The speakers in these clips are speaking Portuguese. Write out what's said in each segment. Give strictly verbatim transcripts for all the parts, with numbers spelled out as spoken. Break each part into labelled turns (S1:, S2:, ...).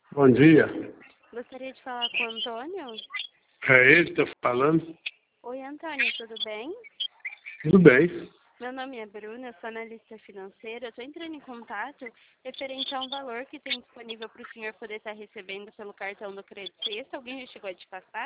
S1: Bom dia.
S2: Gostaria de falar com o Antônio.
S1: É ele que está falando?
S2: Oi, Antônio, tudo bem?
S1: Tudo bem.
S2: Meu nome é Bruna, eu sou analista financeira. Eu estou entrando em contato referente a um valor que tem disponível para o senhor poder estar recebendo pelo cartão do Crédito Sexta. Alguém já chegou a te passar?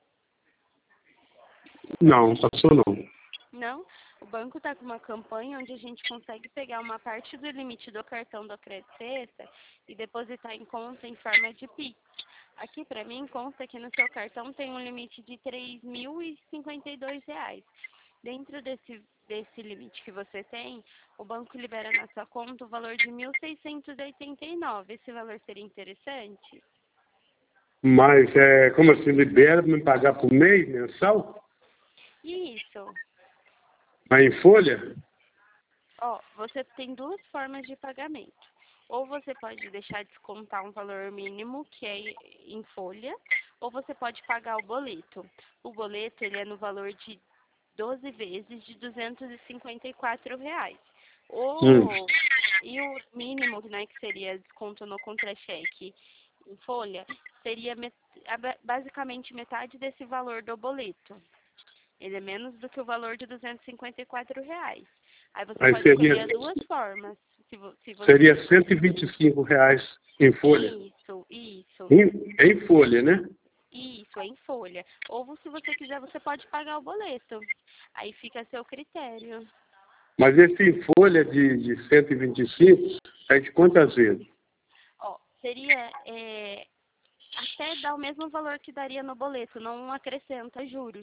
S1: Não, passou não.
S2: Não? O banco está com uma campanha onde a gente consegue pegar uma parte do limite do cartão do Crédito Sexta e depositar em conta em forma de Pix. Aqui para mim consta que no seu cartão tem um limite de três mil e cinquenta e dois reais. Dentro desse, desse limite que você tem, o banco libera na sua conta o valor de mil seiscentos e oitenta e nove. Esse valor seria interessante?
S1: Mas é, como assim, libera para me pagar por mês, mensal?
S2: Isso.
S1: Mas em folha?
S2: Ó, você tem duas formas de pagamento. Ou você pode deixar descontar um valor mínimo, que é em folha, ou você pode pagar o boleto. O boleto ele é no valor de doze vezes de duzentos e cinquenta e quatro reais. O,
S1: Hum.
S2: E o mínimo, né, que seria desconto no contra-cheque em folha, seria met, basicamente metade desse valor do boleto. Ele é menos do que o valor de duzentos e cinquenta e quatro reais. Aí você
S1: Aí
S2: pode
S1: seria,
S2: escolher duas formas. Se, vo, se você...
S1: seria cento e vinte e cinco reais em folha.
S2: Isso, isso.
S1: Em, em folha, né?
S2: Isso, é em folha. Ou se você quiser, você pode pagar o boleto. Aí fica a seu critério.
S1: Mas esse em folha de, de cento e vinte e cinco é de quantas vezes?
S2: Ó, seria é, até dar o mesmo valor que daria no boleto, não acrescenta juros.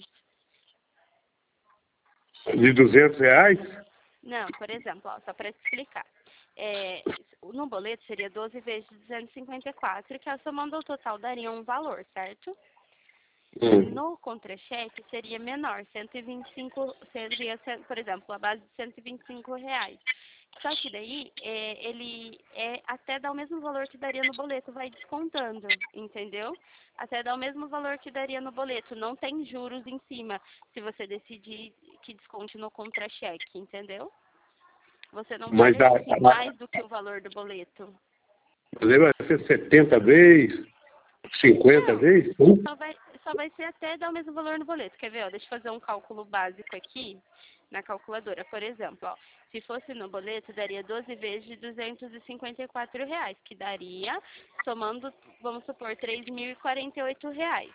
S1: De duzentos reais?
S2: Não, por exemplo, ó, só para te explicar. É, no boleto seria doze vezes de duzentos e cinquenta e quatro, que somando o total daria um valor, certo?
S1: Hum.
S2: No contra-cheque seria menor, cento e vinte e cinco, seria, por exemplo, a base de cento e vinte e cinco reais. Só que daí, é, ele é até dá o mesmo valor que daria no boleto, vai descontando, entendeu? Até dá o mesmo valor que daria no boleto, não tem juros em cima, se você decidir que desconte no contra-cheque, entendeu? Você não
S1: Mas
S2: paga,
S1: a,
S2: assim,
S1: a,
S2: mais do que o valor do boleto.
S1: mas vai ser setenta vezes? cinquenta
S2: Não,
S1: vezes? Hum?
S2: só vai, só vai ser até dar o mesmo valor no boleto. Quer ver, ó? Deixa eu fazer um cálculo básico aqui na calculadora. Por exemplo, ó, se fosse no boleto, daria doze vezes de duzentos e cinquenta e quatro reais, que daria, somando, vamos supor, três mil e quarenta e oito reais.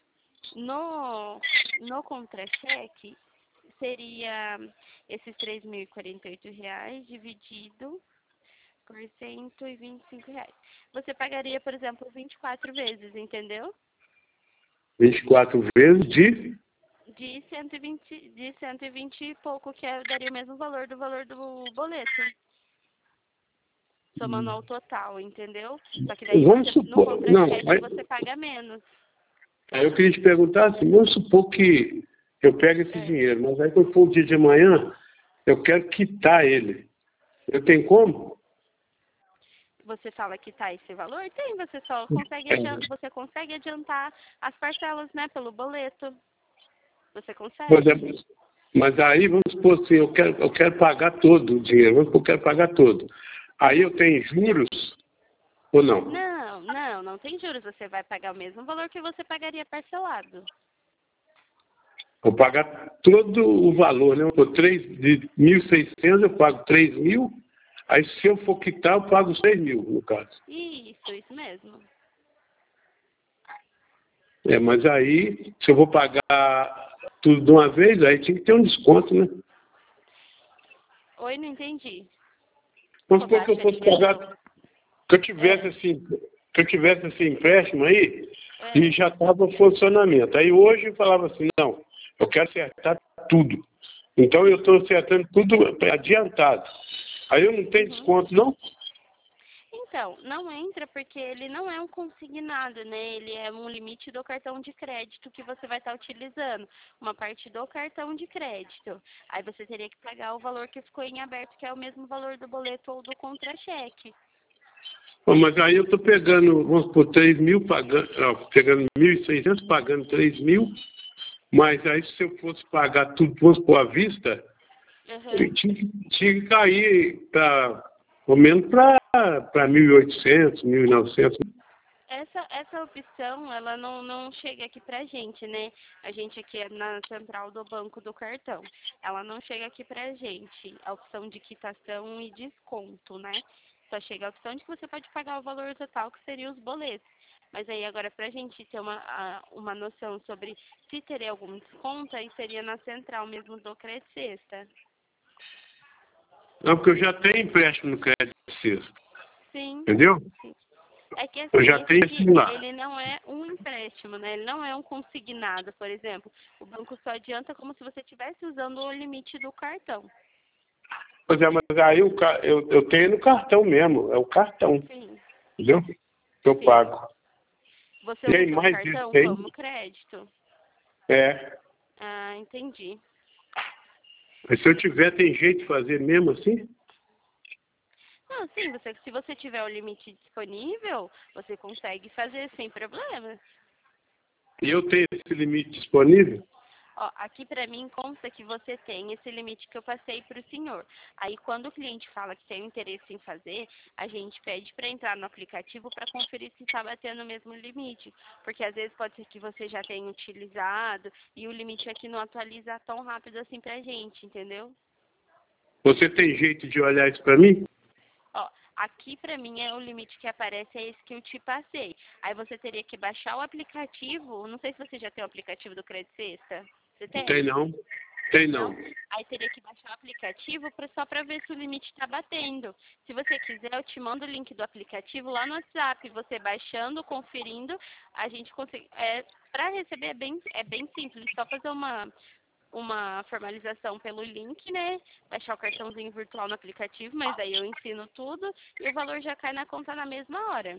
S2: No, no contra-cheque, seria esses três mil e quarenta e oito reais dividido por cento e vinte e cinco reais. Você pagaria, por exemplo, vinte e quatro vezes, entendeu?
S1: vinte e quatro vezes de...
S2: De cento e vinte, de cento e vinte e pouco, que é, daria o mesmo valor do valor do boleto. Somando ao total, entendeu? Só que daí
S1: Vamos
S2: você, no
S1: supor... Não,
S2: contra-cheque
S1: aí,
S2: você paga menos.
S1: aí eu queria te perguntar assim, vamos supor que eu pego esse
S2: É.
S1: dinheiro, mas aí quando for o dia de amanhã, eu quero quitar ele. Eu tenho como?
S2: Você fala que tá esse valor? Tem, você só consegue, adiantar, você consegue adiantar as parcelas, né, pelo boleto. Você
S1: Por
S2: consegue?
S1: exemplo, mas aí, vamos supor assim, eu quero, eu quero pagar todo o dinheiro, vamos supor que eu quero pagar todo. Aí eu tenho juros ou não?
S2: Não, não, não tem juros. Você vai pagar o mesmo valor que você pagaria parcelado.
S1: Vou pagar todo o valor, né? Por três, de mil e seiscentos eu pago três mil, aí se eu for quitar eu pago seis mil, no caso.
S2: Isso, isso mesmo.
S1: É, mas aí, se eu vou pagar tudo de uma vez, aí tinha que ter um desconto, né?
S2: Oi, não entendi.
S1: Vamos
S2: Qual
S1: supor que eu
S2: taxa
S1: fosse
S2: de
S1: pagar, que eu tivesse
S2: É,
S1: assim, que eu tivesse esse empréstimo aí
S2: é.
S1: e já estava em funcionamento. Aí hoje eu falava assim, não, eu quero acertar tudo. Então eu estou acertando tudo adiantado. Aí eu não tenho
S2: Uhum.
S1: desconto, não?
S2: Então, não entra porque ele não é um consignado, né? Ele é um limite do cartão de crédito que você vai estar utilizando. Uma parte do cartão de crédito. Aí você teria que pagar o valor que ficou em aberto, que é o mesmo valor do boleto ou do contra-cheque.
S1: Pô, mas aí eu estou pegando, vamos por três mil, pagando, ó, pegando mil e seiscentos, pagando três mil, mas aí se eu fosse pagar tudo, vamos por à vista,
S2: Uhum.
S1: tinha, que- tinha que cair para, pelo menos para mil e oitocentos, mil e novecentos.
S2: essa, essa opção, ela não, não chega aqui pra gente, né? A gente aqui é na central do banco do cartão. Ela não chega aqui pra gente, a opção de quitação e desconto, né? Só chega a opção de que você pode pagar o valor total, que seria os boletos. Mas aí agora, pra gente ter uma, a- uma noção sobre se teria algum desconto, aí seria na central mesmo do Crédito Sexta.
S1: Não, porque eu já tenho empréstimo no crédito sexta,
S2: Sim.
S1: entendeu?
S2: É que assim,
S1: Eu já
S2: esse
S1: tenho
S2: aqui,
S1: assim lá.
S2: ele não é um empréstimo, né? Ele não é um consignado, por exemplo. O banco só adianta como se você estivesse usando o limite do cartão.
S1: Pois é, mas aí o ca- eu, eu tenho no cartão mesmo, é o cartão,
S2: Sim,
S1: entendeu? Que eu
S2: sim.
S1: pago.
S2: Você
S1: E aí
S2: usa o
S1: mais esse
S2: cartão
S1: tem?
S2: como crédito?
S1: É.
S2: Ah, entendi.
S1: Mas se eu tiver, tem jeito de fazer mesmo assim?
S2: Não, sim, você, se você tiver o limite disponível, você consegue fazer sem problema.
S1: E eu tenho esse limite disponível?
S2: Ó, aqui para mim consta que você tem esse limite que eu passei para o senhor. Aí quando o cliente fala que tem interesse em fazer, a gente pede para entrar no aplicativo para conferir se está batendo o mesmo limite. Porque às vezes pode ser que você já tenha utilizado e o limite aqui não atualiza tão rápido assim para a gente, entendeu?
S1: Você tem jeito de olhar isso para mim?
S2: Ó, aqui para mim é o limite que aparece, é esse que eu te passei. Aí você teria que baixar o aplicativo, não sei se você já tem o aplicativo do Crédito Sexta. Você
S1: Não
S2: tem?
S1: tem não. Tem
S2: Não?
S1: não.
S2: Aí teria que baixar o aplicativo pra, só para ver se o limite está batendo. Se você quiser, eu te mando o link do aplicativo lá no WhatsApp. Você baixando, conferindo, a gente consegue. É, para receber é bem, é bem simples, só fazer uma, uma formalização pelo link, né? Baixar o cartãozinho virtual no aplicativo, mas aí eu ensino tudo e o valor já cai na conta na mesma hora.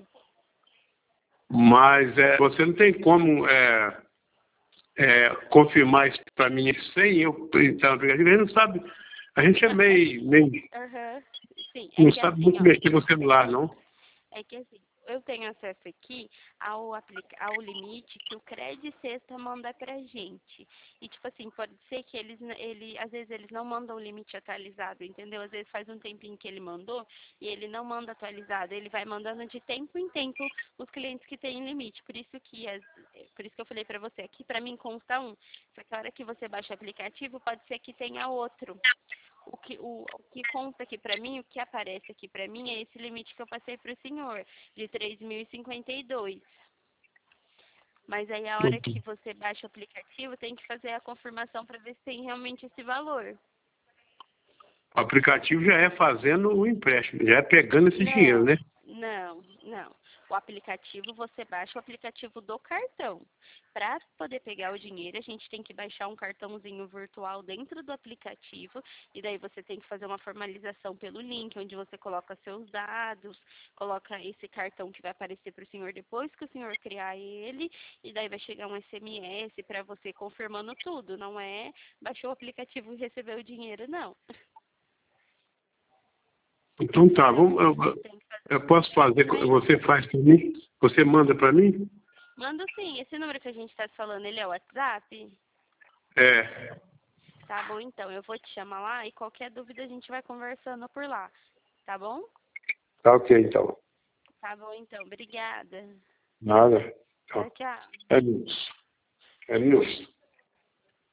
S1: Mas é, você não tem como é, é, confirmar isso para mim sem eu entrar no aplicativo. A gente não sabe. A gente é meio, meio
S2: Aham. Sim, é
S1: não
S2: que
S1: sabe
S2: assim,
S1: muito
S2: ó.
S1: mexer no celular, não.
S2: É que assim, eu tenho acesso aqui ao, aplica ao limite que o Crédito Sexta manda pra gente. E tipo assim, pode ser que eles, n- ele, às vezes eles não mandam o limite atualizado, entendeu? Às vezes faz um tempinho que ele mandou e ele não manda atualizado. Ele vai mandando de tempo em tempo os clientes que têm limite. Por isso que, as, por isso que eu falei pra você, aqui pra mim consta um. Só que a hora que você baixa o aplicativo, pode ser que tenha outro. O que, o, o que conta aqui pra mim, o que aparece aqui pra mim é esse limite que eu passei pro senhor, de três mil e cinquenta e dois. Mas aí a hora que você baixa o aplicativo, tem que fazer a confirmação para ver se tem realmente esse valor.
S1: O aplicativo já é fazendo o empréstimo, já é pegando esse dinheiro,
S2: Não,
S1: né?
S2: não, não. O aplicativo, você baixa o aplicativo do cartão. Para poder pegar o dinheiro, a gente tem que baixar um cartãozinho virtual dentro do aplicativo e daí você tem que fazer uma formalização pelo link, onde você coloca seus dados, coloca esse cartão que vai aparecer para o senhor depois que o senhor criar ele e daí vai chegar um S M S para você confirmando tudo. Não é baixou o aplicativo e recebeu o dinheiro, não.
S1: Então tá,
S2: Então,
S1: vamos, eu,
S2: tem que fazer.
S1: eu posso fazer,
S2: Mas
S1: você faz para mim? Você manda para mim?
S2: manda sim, esse número que a gente está falando, ele é o WhatsApp?
S1: É.
S2: Tá bom, então. Eu vou te chamar lá e qualquer dúvida a gente vai conversando por lá. Tá bom?
S1: Tá ok, então.
S2: Tá bom, então. Obrigada.
S1: Nada.
S2: Tchau,
S1: Tchau.
S2: tchau.
S1: É isso. É isso.